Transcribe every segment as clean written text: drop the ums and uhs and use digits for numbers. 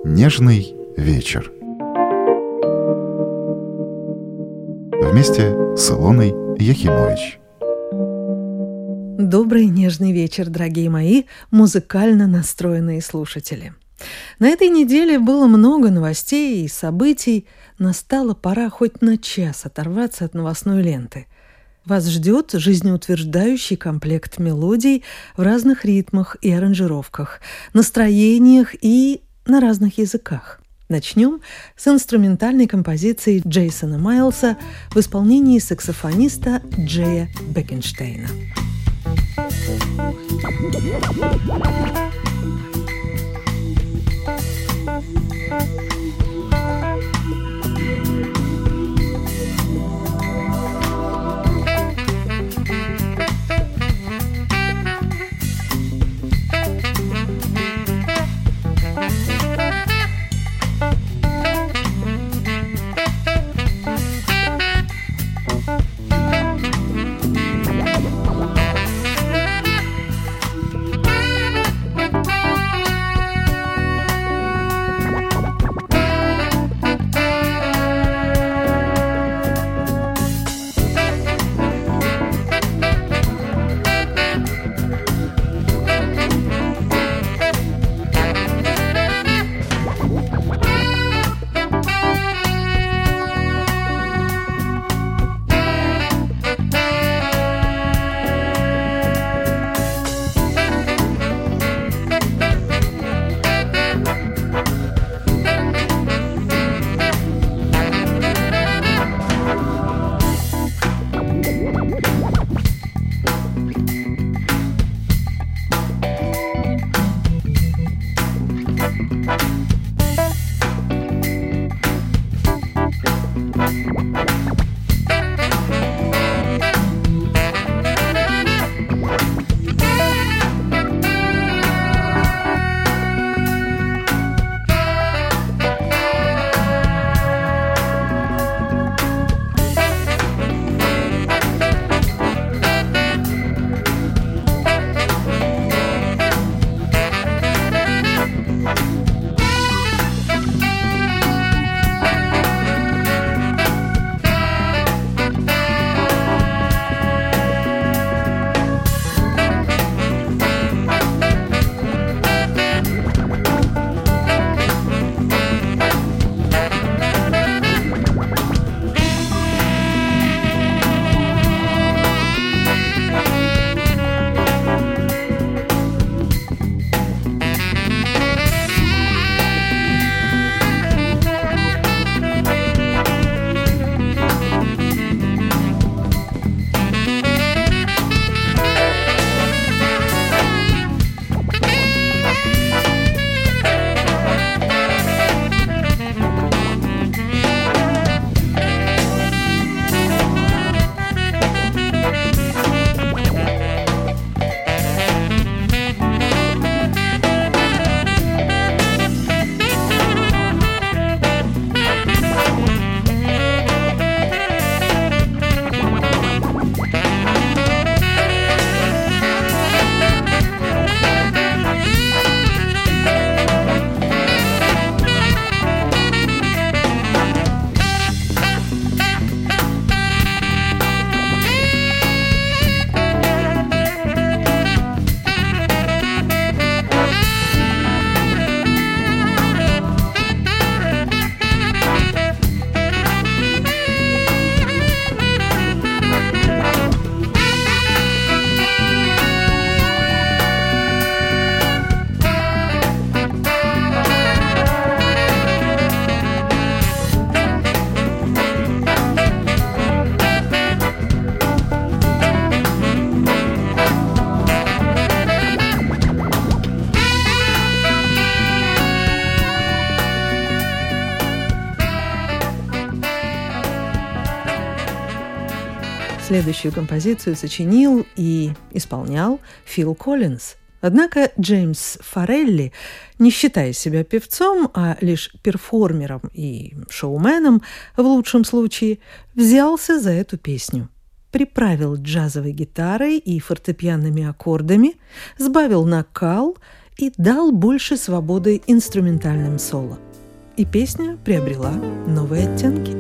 Нежный вечер. Вместе с Илоной Яхимович. Добрый нежный вечер, дорогие мои музыкально настроенные слушатели. На этой неделе было много новостей и событий. Настала пора хоть на час оторваться от новостной ленты. Вас ждет жизнеутверждающий комплект мелодий в разных ритмах и аранжировках, настроениях и на разных языках. Начнем с инструментальной композиции Джейсона Майлса в исполнении саксофониста Джея Бекенштейна. Следующую композицию сочинил и исполнял Фил Коллинз. Однако Джеймс Форелли, не считая себя певцом, а лишь перформером и шоуменом, в лучшем случае, взялся за эту песню. Приправил джазовой гитарой и фортепианными аккордами, сбавил накал и дал больше свободы инструментальным соло. И песня приобрела новые оттенки.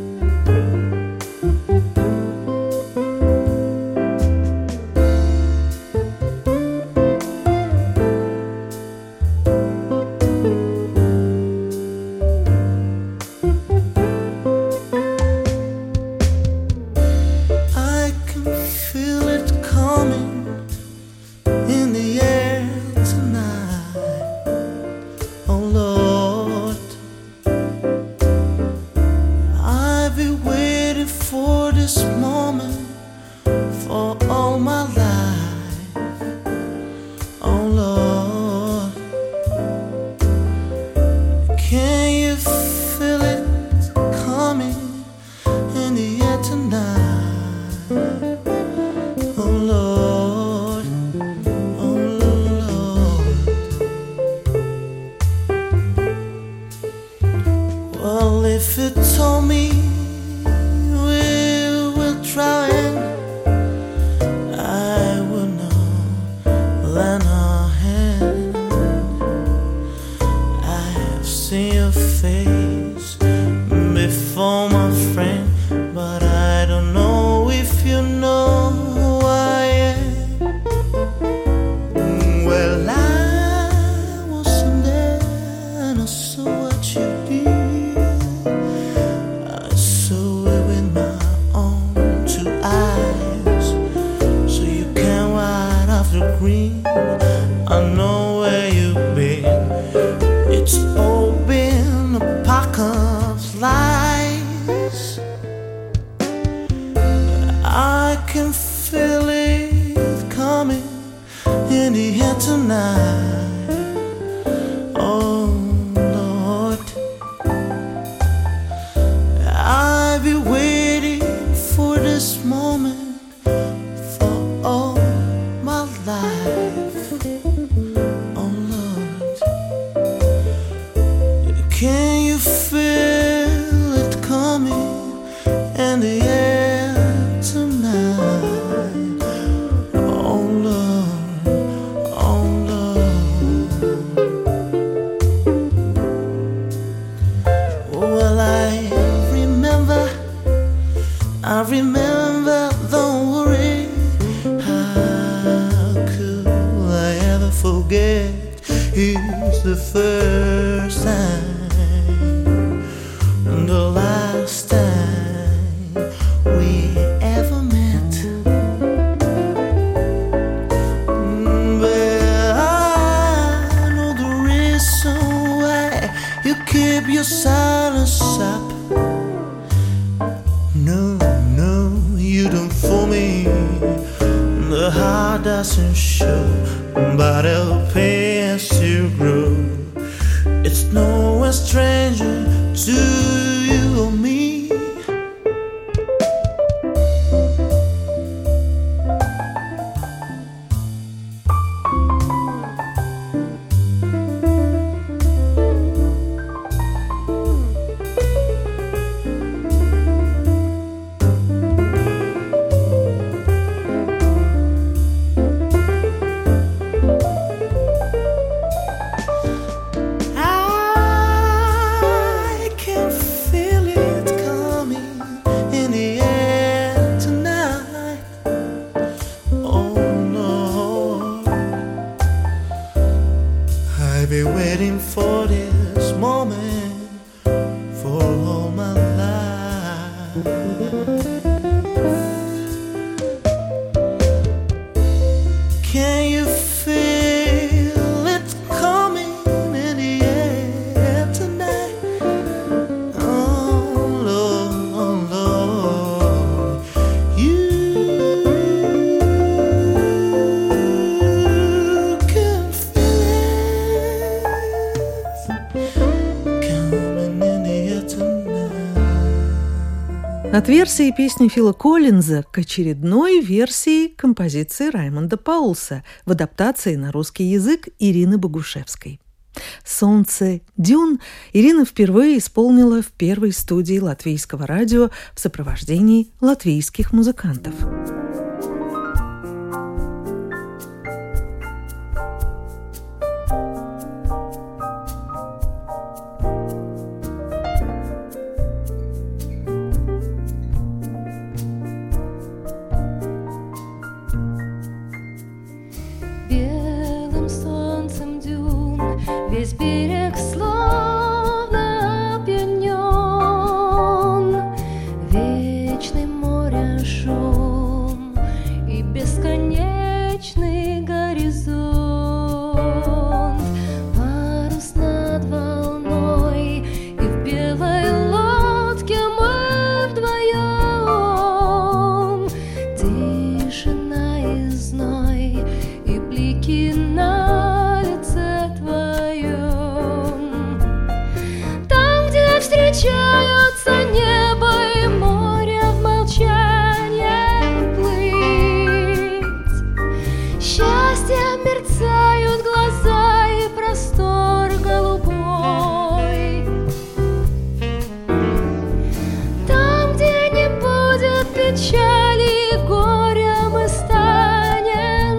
If you told me we will try it, I would not lend a hand. I have seen your face before, my friend, but I don't know if you know who I am. Well, I wasn't there and I saw what you did. I know where you've been. It's all been a pack of lies. I can feel it coming in the air tonight. Oh Lord, I've been waiting for this moment for all my life. Can you feel it coming in the air tonight? Oh Lord, oh Lord. Well, I remember, don't worry. How could I ever forget? It's the first time, the last time we ever met. But I know the reason why you keep your silence up. No, you don't fool me. The heart doesn't show, but it'll pay as you grow. It's no stranger to you or me. I've been waiting for this moment for all my life. Can you feel it coming in the air tonight? Oh Lord, you can feel it coming in the air tonight. От версии песни Фила Коллинза к очередной версии композиции Раймонда Паулса в адаптации на русский язык Ирины Богушевской. «Солнце дюн» Ирина впервые исполнила в первой студии латвийского радио в сопровождении латвийских музыкантов. Весь берег словно опьянен, вечный море шум и бесконечный горизонт. Парус над волной, и в белой лодке мы вдвоем. Тишина и зной, и блики на лице твоем. Там, где встречаются небо и море, в молчании плыть. Счастьем мерцают глаза и простор голубой. Там, где не будет печали и горя, мы станем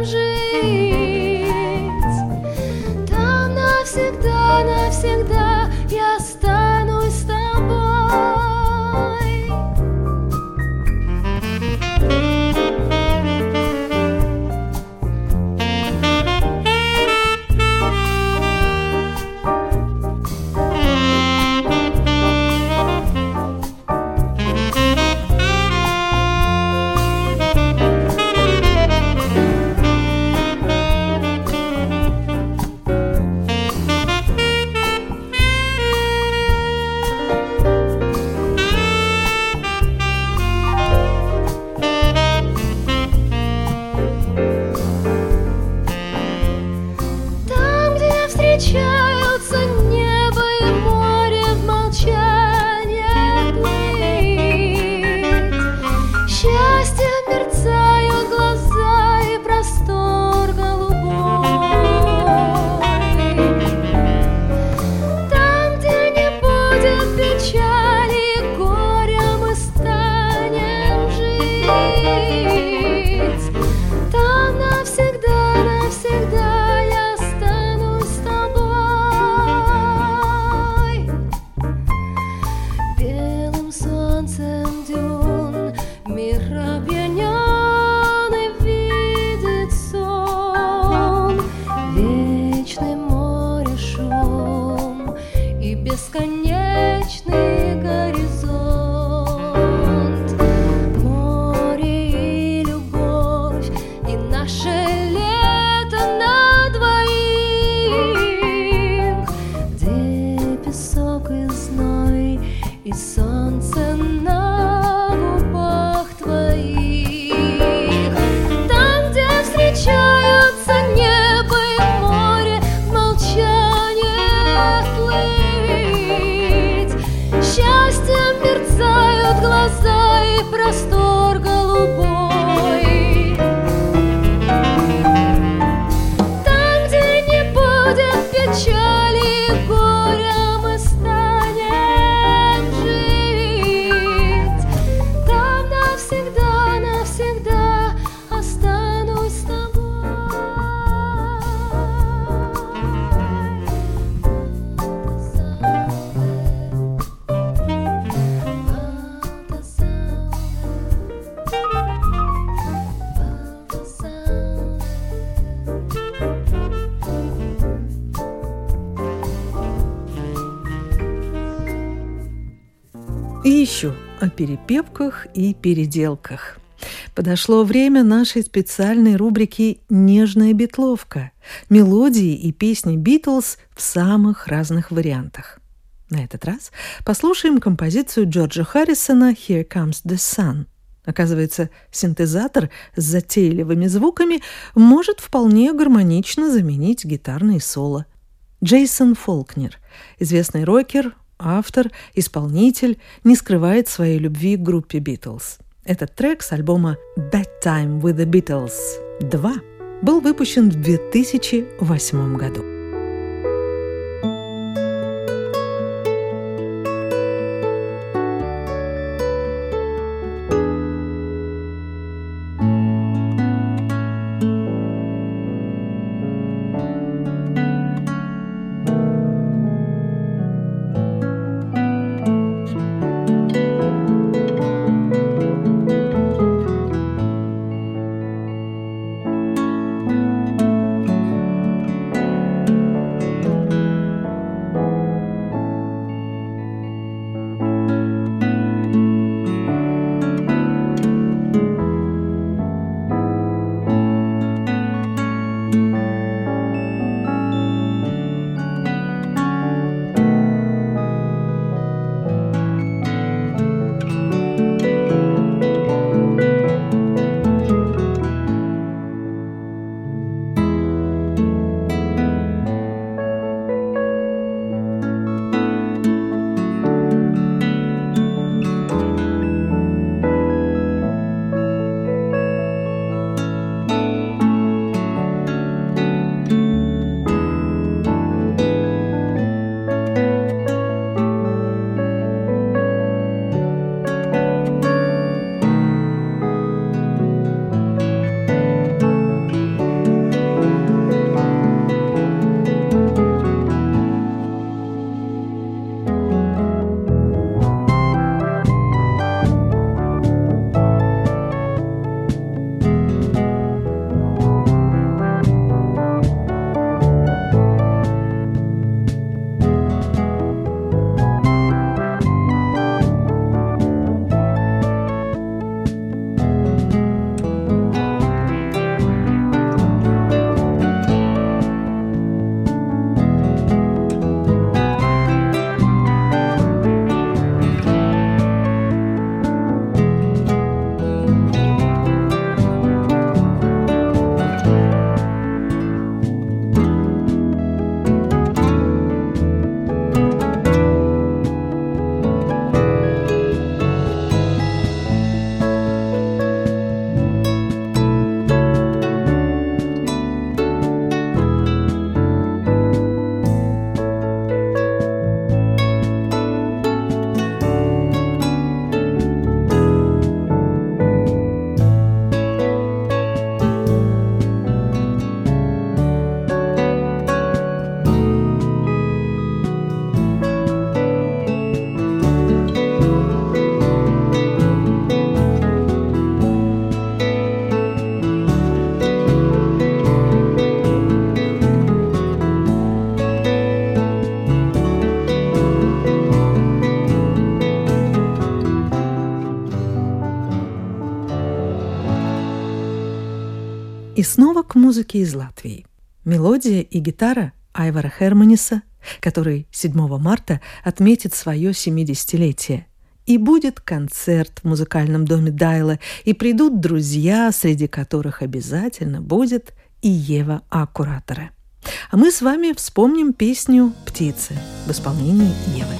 жить. Там навсегда, навсегда я останусь с тобой. Там, где встречаются небо и море, в молчании плыть. Счастьем мерцают глаза и простор голубой. Там, где не будет печали и горя, мы станем жить. Там навсегда, навсегда я останусь с тобой. Белым солнцем дюн мир опьянен и видит сон. Вечный море шум и бесконечный горизонт. Море и любовь, и наше лето на двоих, где песок и зной, и солнце на губах твоих. Там, где встречаются небо и море, в молчании плыть. Счастьем мерцают глаза и простор голубой. Там, где не будет печали и горя, мы станем жить. Там навсегда, навсегда останусь с тобой. И еще о перепевках и переделках. Подошло время нашей специальной рубрики «Нежная битловка». Мелодии и песни Битлз в самых разных вариантах. На этот раз послушаем композицию Джорджа Харрисона «Here Comes the Sun». Оказывается, синтезатор с затейливыми звуками может вполне гармонично заменить гитарные соло. Джейсон Фолкнер, известный рокер, автор, исполнитель, не скрывает своей любви к группе Битлз. Этот трек с альбома «Bad Time with the Beatles 2» был выпущен в 2008 году. снова к музыке из Латвии. Мелодия и гитара Айвара Херманиса, который 7 марта отметит свое 70-летие. И будет концерт в музыкальном доме Дайла, и придут друзья, среди которых обязательно будет и Ева Аккураторе. А мы с вами вспомним песню «Птицы» в исполнении Евы.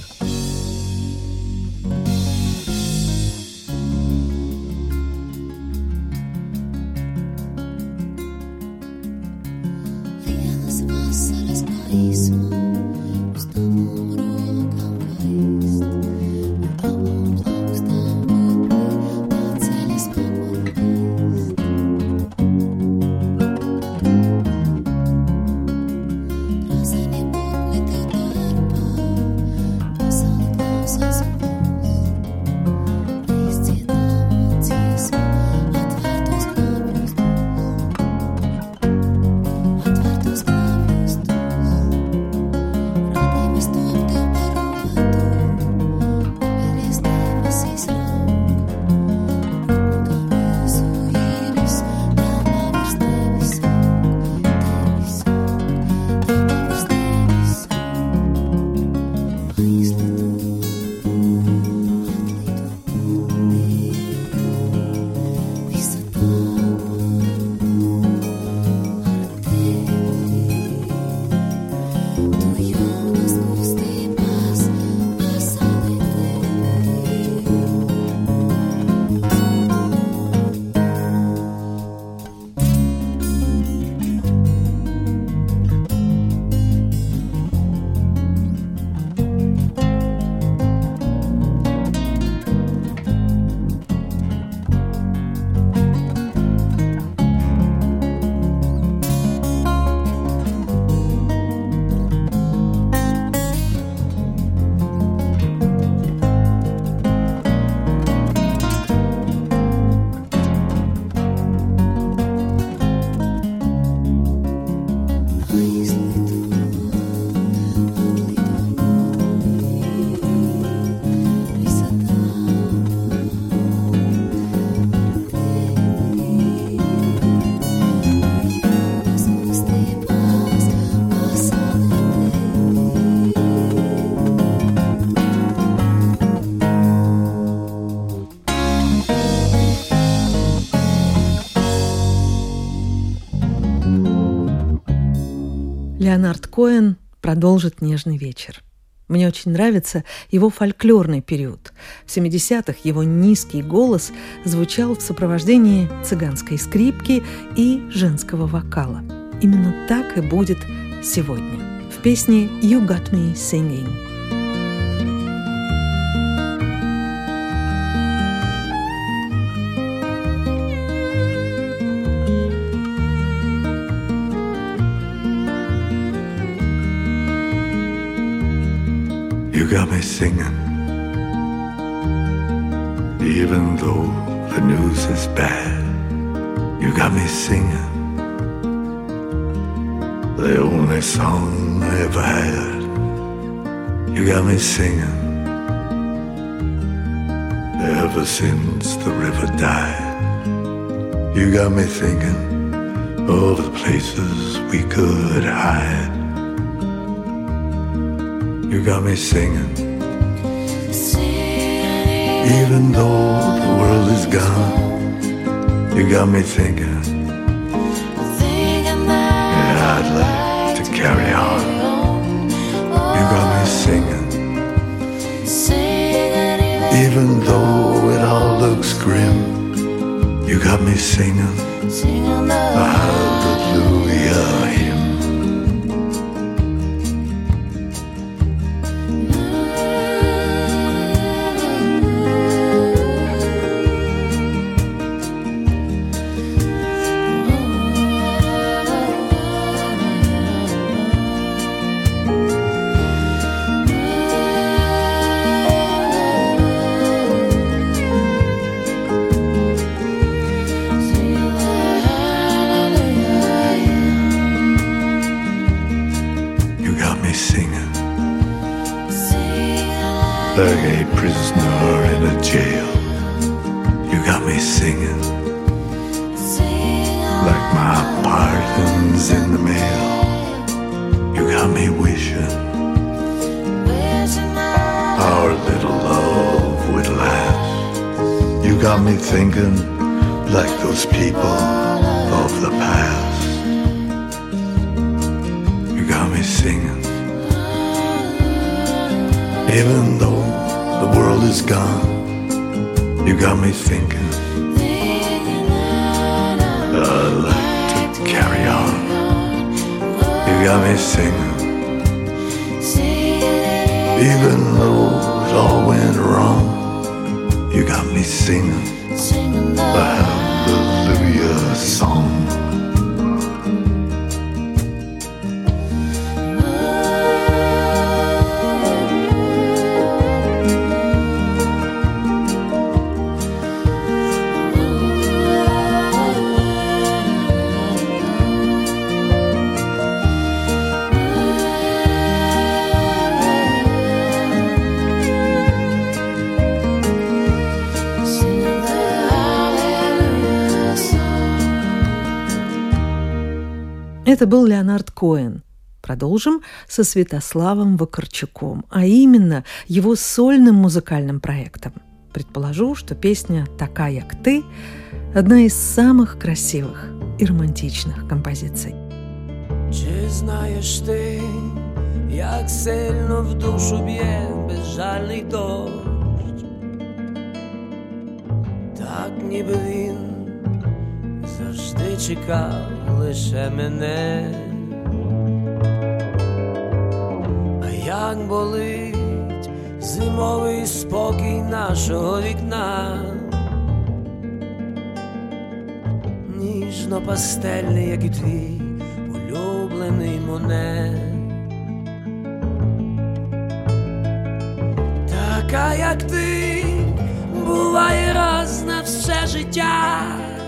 Леонард Коэн продолжит «Нежный вечер». Мне очень нравится его фольклорный период. В 70-х его низкий голос звучал в сопровождении цыганской скрипки и женского вокала. Именно так и будет сегодня в песне «You Got Me Singing». You got me singing, even though the news is bad. You got me singing, the only song I ever had. You got me singing, ever since the river died. You got me thinking of the places we could hide. You got me singing, even though the world is gone. You got me thinking, yeah, I'd like to carry on. You got me singing, even though it all looks grim. You got me singing a hallelujah hymn. Like a prisoner in a jail. You got me singing, like My pardon's in the mail. You got me wishing our little love would last. You got me thinking like those people of the past. You got me singing, even though the world is gone. You got me thinking, I'd like to carry on. You got me singing, even though it all went wrong. You got me singing the Hallelujah song. Это был Леонард Коэн. Продолжим со Святославом Вакарчуком, а именно его сольным музыкальным проектом. Предположу, что песня «Така, як ти» – одна из самых красивых и романтичных композиций. Чи знаєш ти, як сильно в душу б'є безжальний дощ? Так ніби він завжди чекав лише мене. А як болить зимовий спокій нашого вікна, ніжно-пастельний, як і твій улюблений Моне. Така, як ти, буває раз на все життя,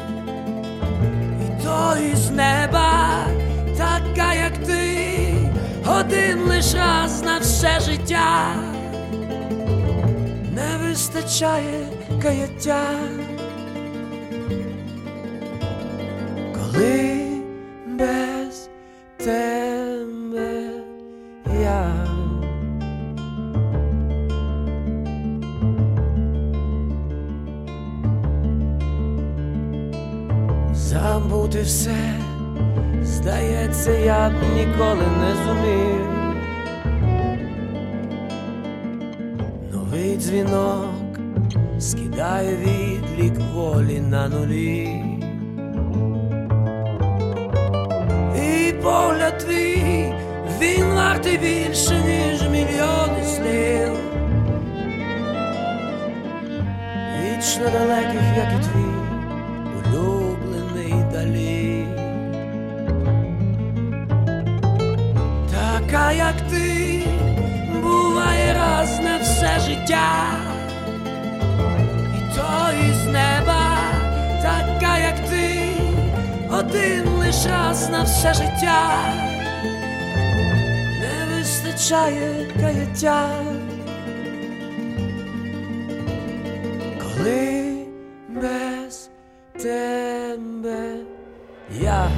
і то із неба. Така, як ти, один лиш раз на все життя. Не вистачає каяття, коли без тебе я. Забути все, здається, я б ніколи не зумів. Новий дзвінок скидає відлік волі на нулі. І погляд твій, він вартий більше, ніж мільйони слів. Вічно далеких, як і твій улюблений далі. Така, як ти, буває раз на все життя, і то із неба. Така, як ти, один лиш раз на все життя. Не вистачає каяття, коли без тебе я.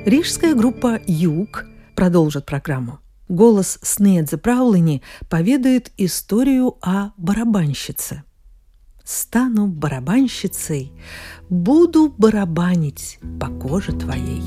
Рижская группа «Юг» продолжит программу. Голос Снеадзе Праулини поведает историю о барабанщице. «Стану барабанщицей, буду барабанить по коже твоей».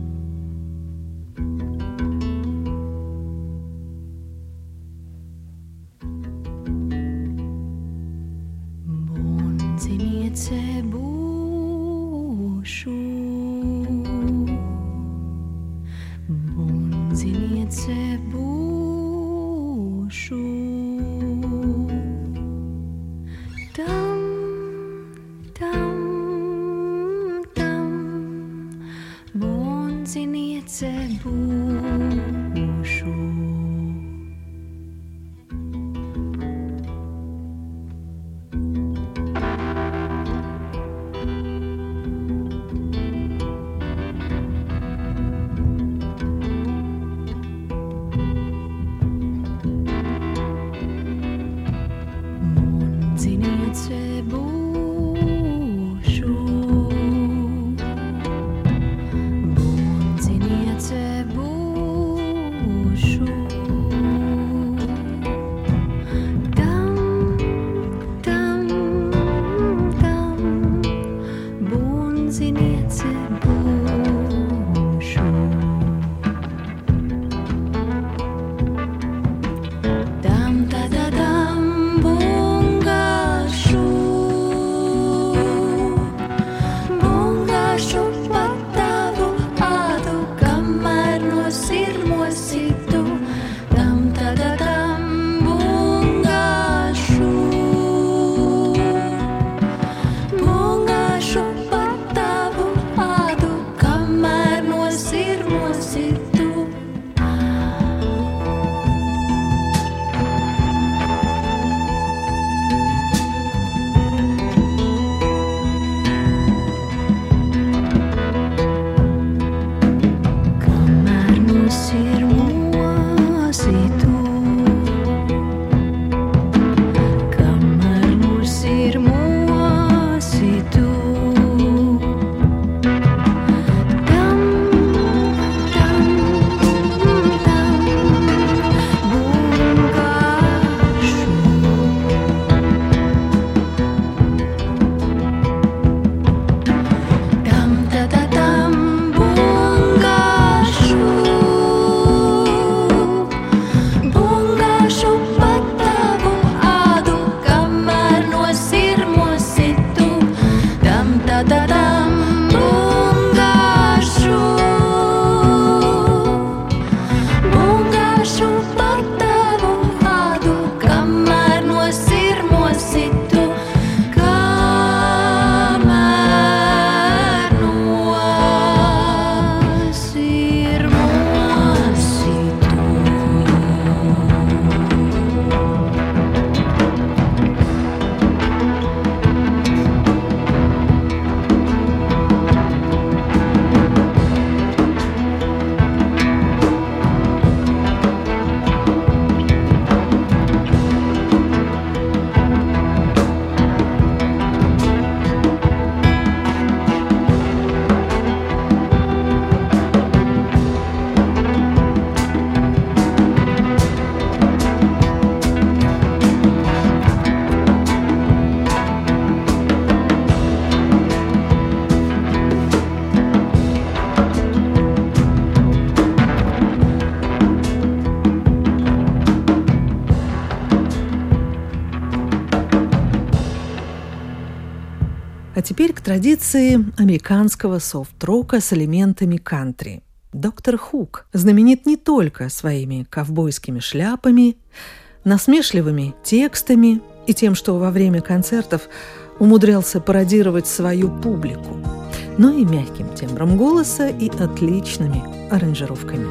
А теперь к традиции американского софт-рока с элементами кантри. Доктор Хук знаменит не только своими ковбойскими шляпами, насмешливыми текстами и тем, что во время концертов умудрялся пародировать свою публику, но и мягким тембром голоса и отличными аранжировками.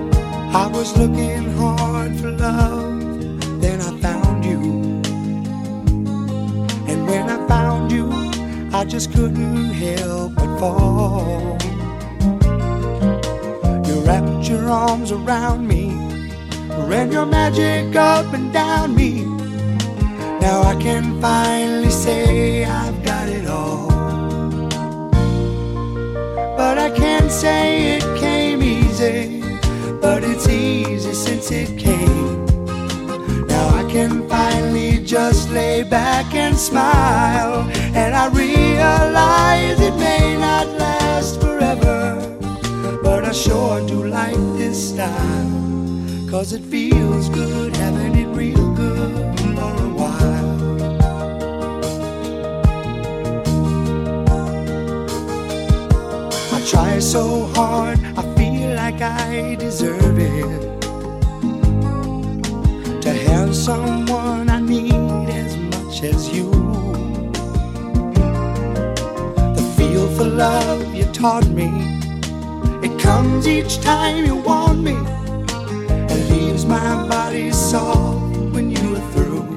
I was looking hard for love, then I found you. And when I found you, I just couldn't help but fall. You wrapped your arms around me, ran your magic up and down me. Now I can finally say I've got it all. But I can't say it came easy, but it's easy since it came. Now I can finally just lay back and smile, and I realize it may not last forever, but I sure do like this style, 'cause it feels good having it real good for a while. I try so hard, I feel like I deserve it, to have someone I need as much as you. The feel for love you taught me, it comes each time you want me, and leaves my body soft when you're through.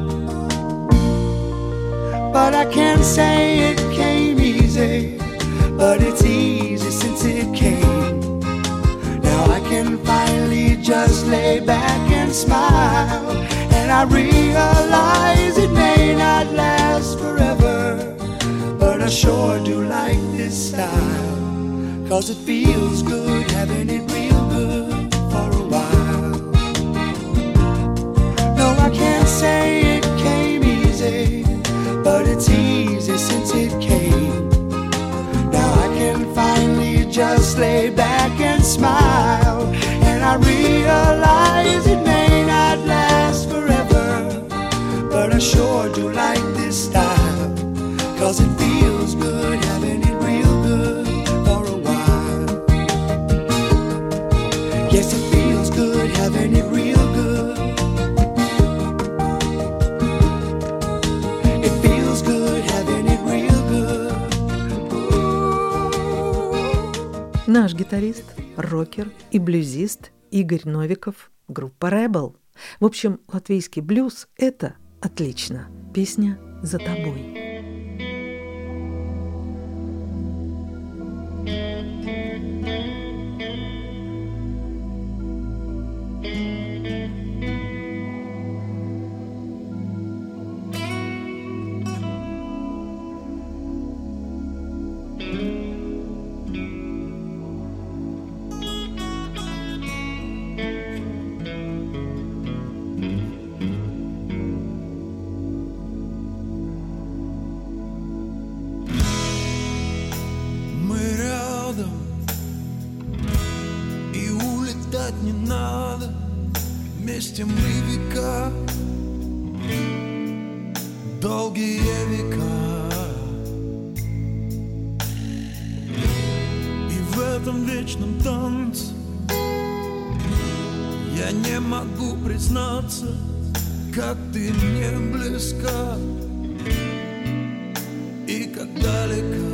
But I can't say it came easy, but it's easy since it came. Now I can finally just lay back and smile, and I realize it may not last forever, but I sure do like this style, 'cause it feels good having it real good for a while. No, I can't say it came easy, but it's easy since it came. Now I can finally just lay back and smile, and I realize it may not last forever, but I sure do like this style, 'cause it feels good having it real good for a while. Yes, it feels good having it real good. It feels good having it real good. Наш гитарист, рокер и блюзист Игорь Новиков, группа Rebel. В общем, латвийский блюз – это отлично. Песня «За тобой». Не надо, вместе мы века, долгие века. И в этом вечном танце я не могу признаться, как ты мне близка и как далека.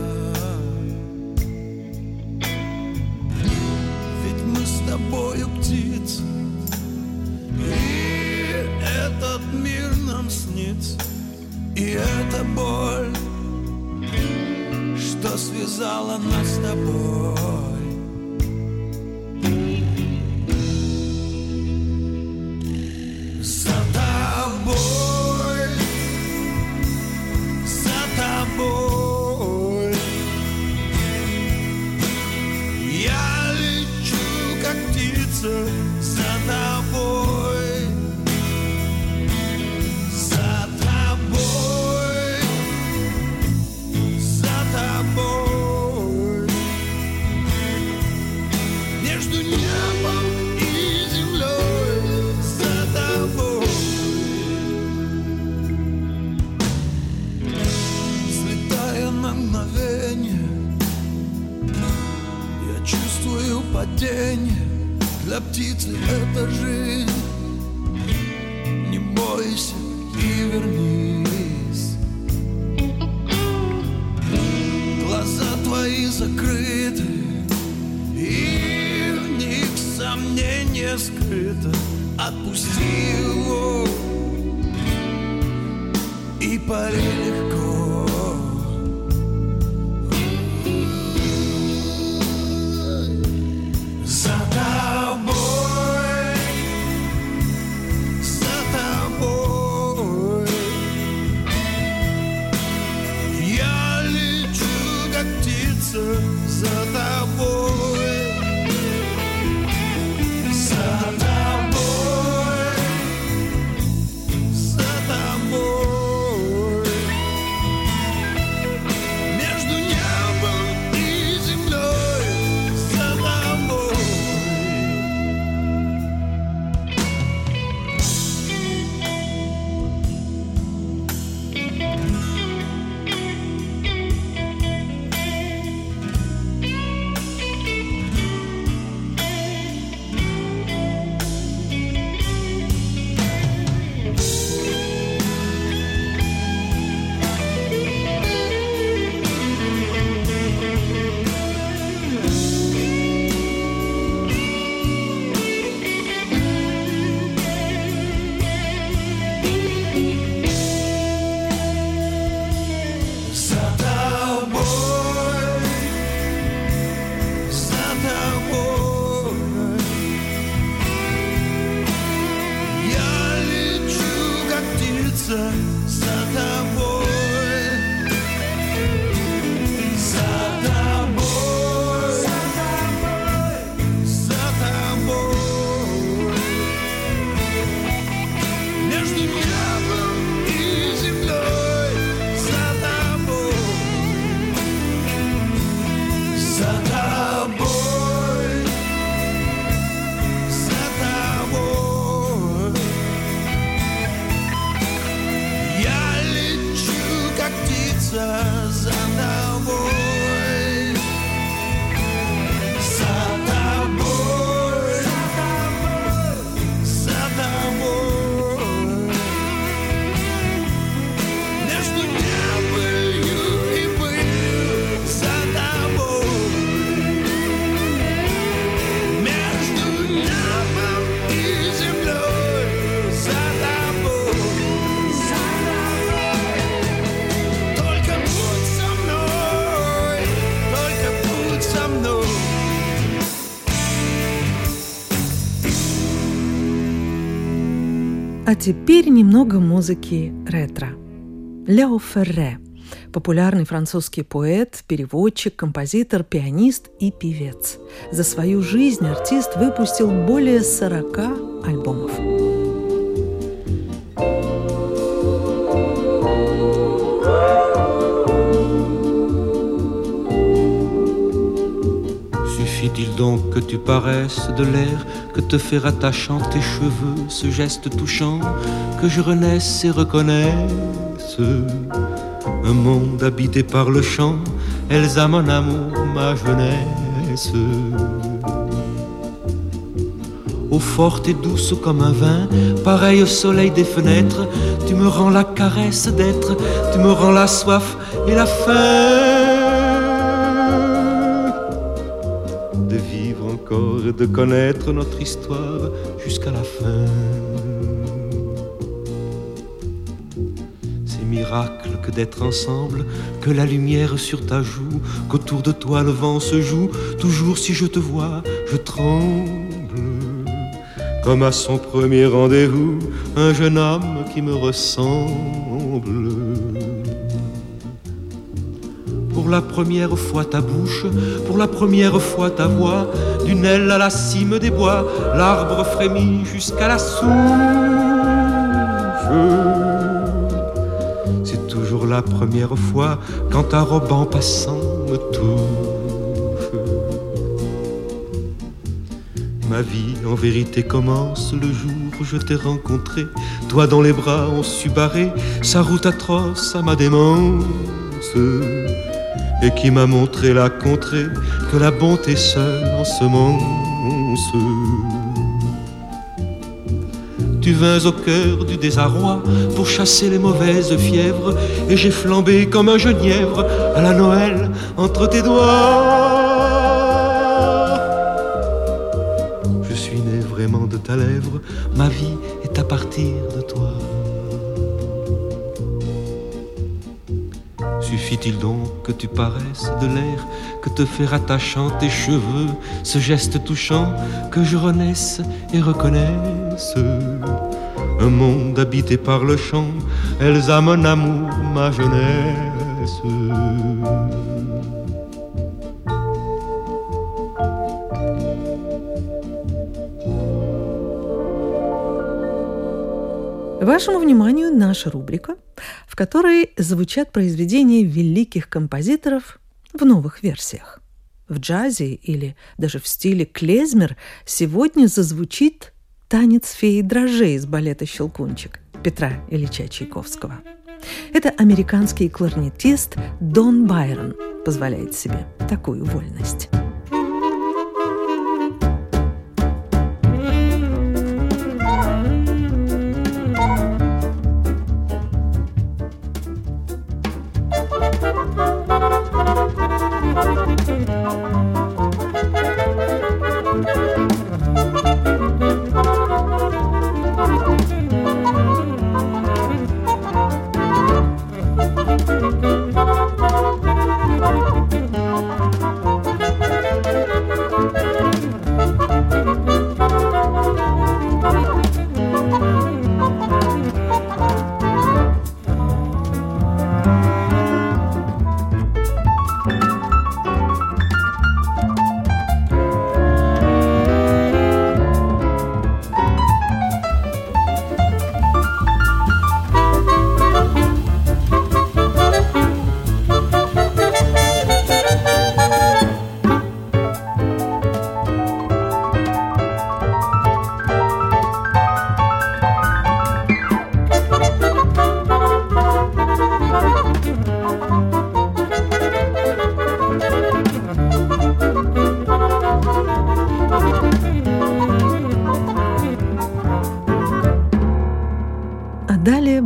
С тобою птицы, и этот мир нам снится, и эта боль, что связала нас с тобой. За тобой, за тобой я как птица за тобой, за тобой, за тобой, между небом и землей, за тобой. Взлетая на мгновение, я чувствую падение. Для птицы это жизнь. Не бойся и вернись. Глаза твои закрыты, и в них сомнение скрыто. Отпусти его и пари легко. За тобой, коснуться за тобой. А теперь немного музыки ретро. Лео Ферре – популярный французский поэт, переводчик, композитор, пианист и певец. За свою жизнь артист выпустил более 40 альбомов. Suffit-il donc que tu paraisses de l'air, que te fait rattachant tes cheveux, ce geste touchant, que je renaisse et reconnaisse un monde habité par le chant, Elsa mon amour, ma jeunesse. Eau forte et douce comme un vin, pareil au soleil des fenêtres, tu me rends la caresse d'être, tu me rends la soif et la faim de vivre encore et de connaître notre histoire jusqu'à la fin. C'est miracle que d'être ensemble, que la lumière sur ta joue, qu'autour de toi le vent se joue, toujours si je te vois, je tremble. Comme à son premier rendez-vous, un jeune homme qui me ressemble. Pour la première fois ta bouche, pour la première fois ta voix, d'une aile à la cime des bois, l'arbre frémit jusqu'à la souche. C'est toujours la première fois quand ta robe en passant me touche. Ma vie en vérité commence le jour où je t'ai rencontré. Toi dans les bras on sut barrer sa route atroce à ma démence, et qui m'a montré la contrée que la bonté seule ensemence. Tu vins au cœur du désarroi pour chasser les mauvaises fièvres, et j'ai flambé comme un genièvre à la Noël entre tes doigts. De ta lèvre, ma vie est à partir de toi. Suffit-il donc que tu paraisses de l'air, que te fait rattachant tes cheveux, ce geste touchant, que je renaisse et reconnaisse un monde habité par le chant, Elsa mon amour, ma jeunesse. Вашему вниманию наша рубрика, в которой звучат произведения великих композиторов в новых версиях. В джазе или даже в стиле клезмер сегодня зазвучит «Танец феи дрожжей» из балета «Щелкунчик» Петра Ильича Чайковского. Это американский кларнетист Дон Байрон позволяет себе такую вольность.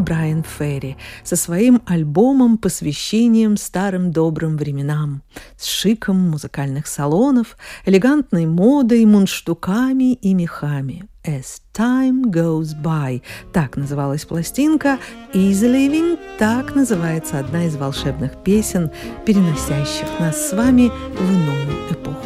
Брайан Ферри со своим альбомом посвящением старым добрым временам, с шиком музыкальных салонов, элегантной модой, мундштуками и мехами. «As Time Goes By» — так называлась пластинка. «Easy Living» — так называется одна из волшебных песен, переносящих нас с вами в иную эпоху.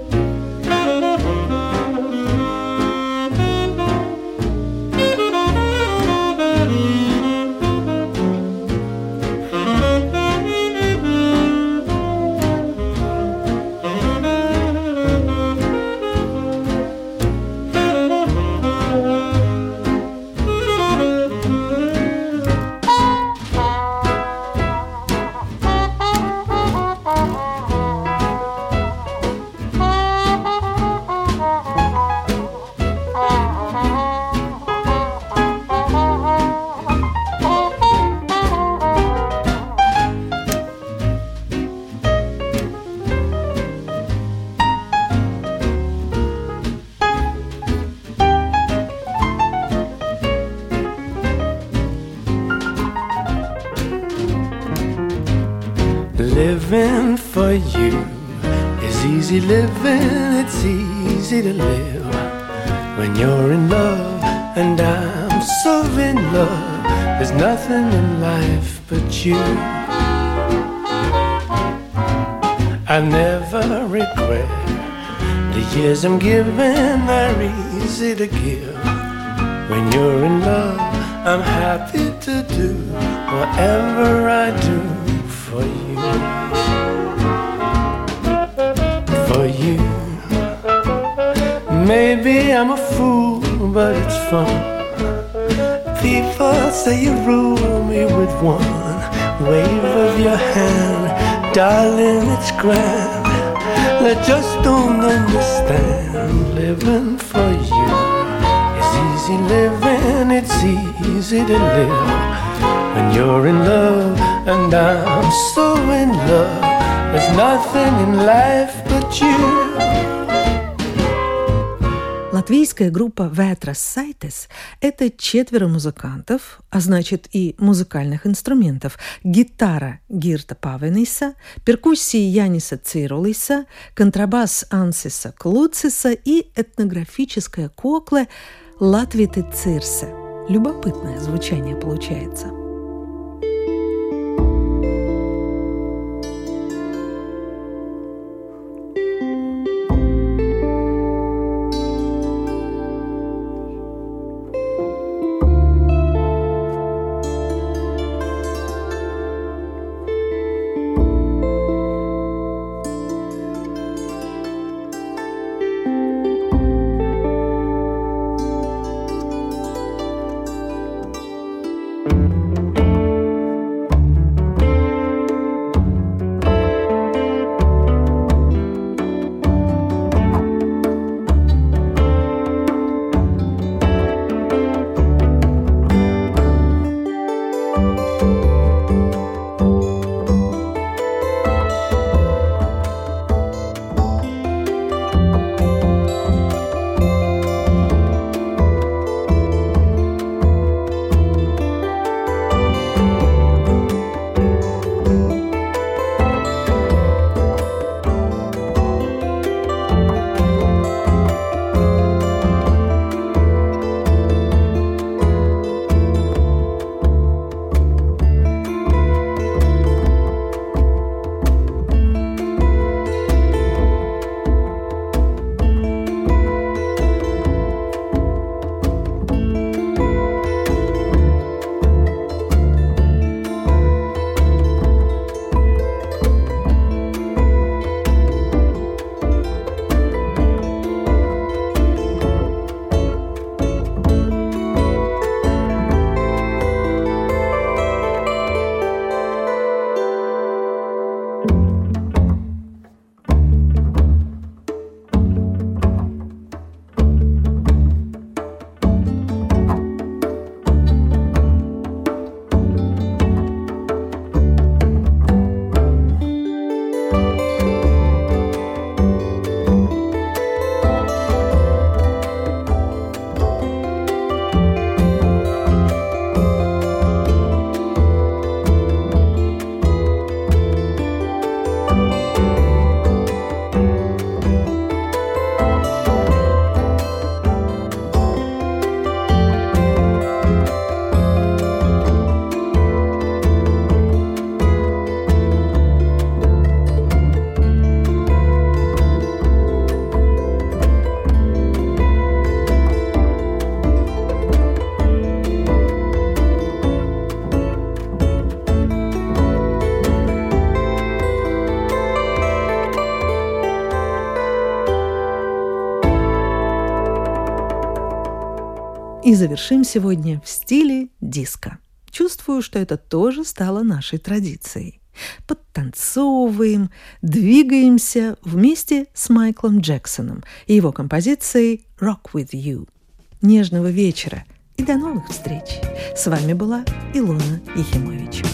Living for you is easy living, it's easy to live when you're in love, and I'm so in love. There's nothing in life but you. I never regret the years I'm given, they're easy to give. When you're in love, I'm happy to do whatever I do for you. For you. Maybe I'm a fool, but it's fun. People say you rule me with one wave of your hand. Darling, it's grand. They just don't understand. Living for you is easy living, it's easy to live when you're in love, and I'm so in love. There's nothing in life but you. Латвийская группа Vētras Saites – это 4 музыкантов, а значит и музыкальных инструментов: гитара Гирта Павениса, перкуссии Яниса Цирулиса, контрабас Ансиса Клуциса и этнографическая кокла Латвиты Цирсе. Любопытное звучание получается. И завершим сегодня в стиле диско. Чувствую, что это тоже стало нашей традицией. Подтанцовываем, двигаемся вместе с Майклом Джексоном и его композицией «Rock with You». Нежного вечера и до новых встреч! С вами была Илона Ехимович.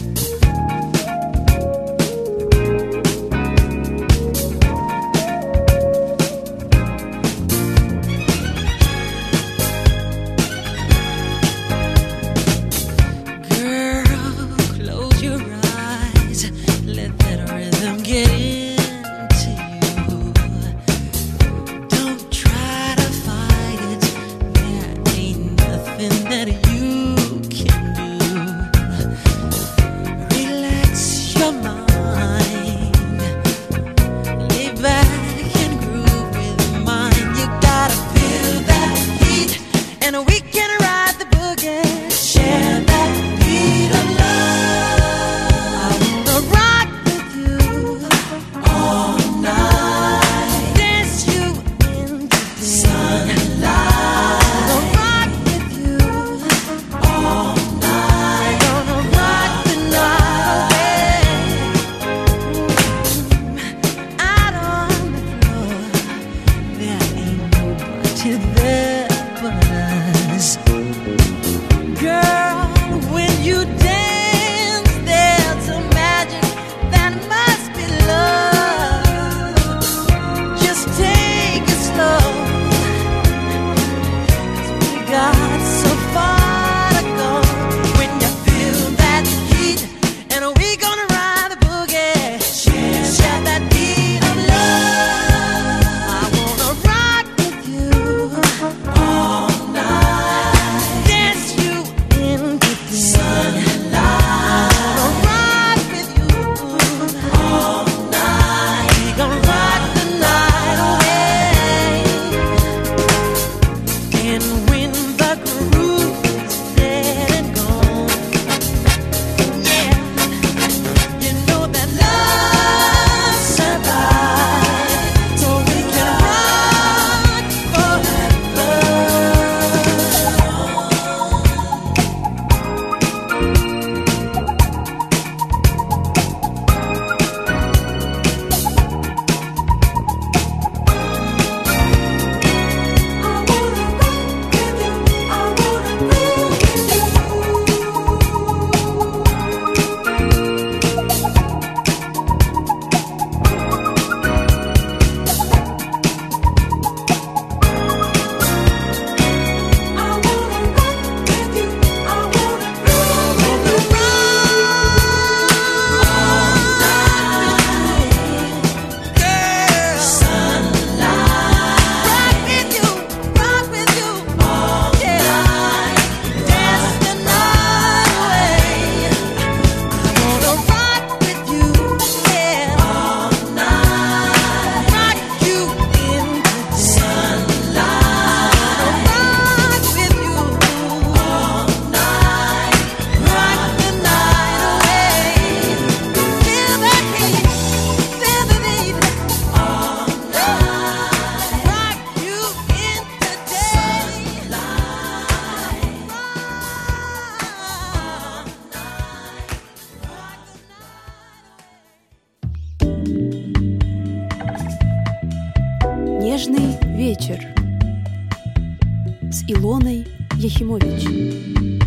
«Нежный вечер» с Илоной Ехимович.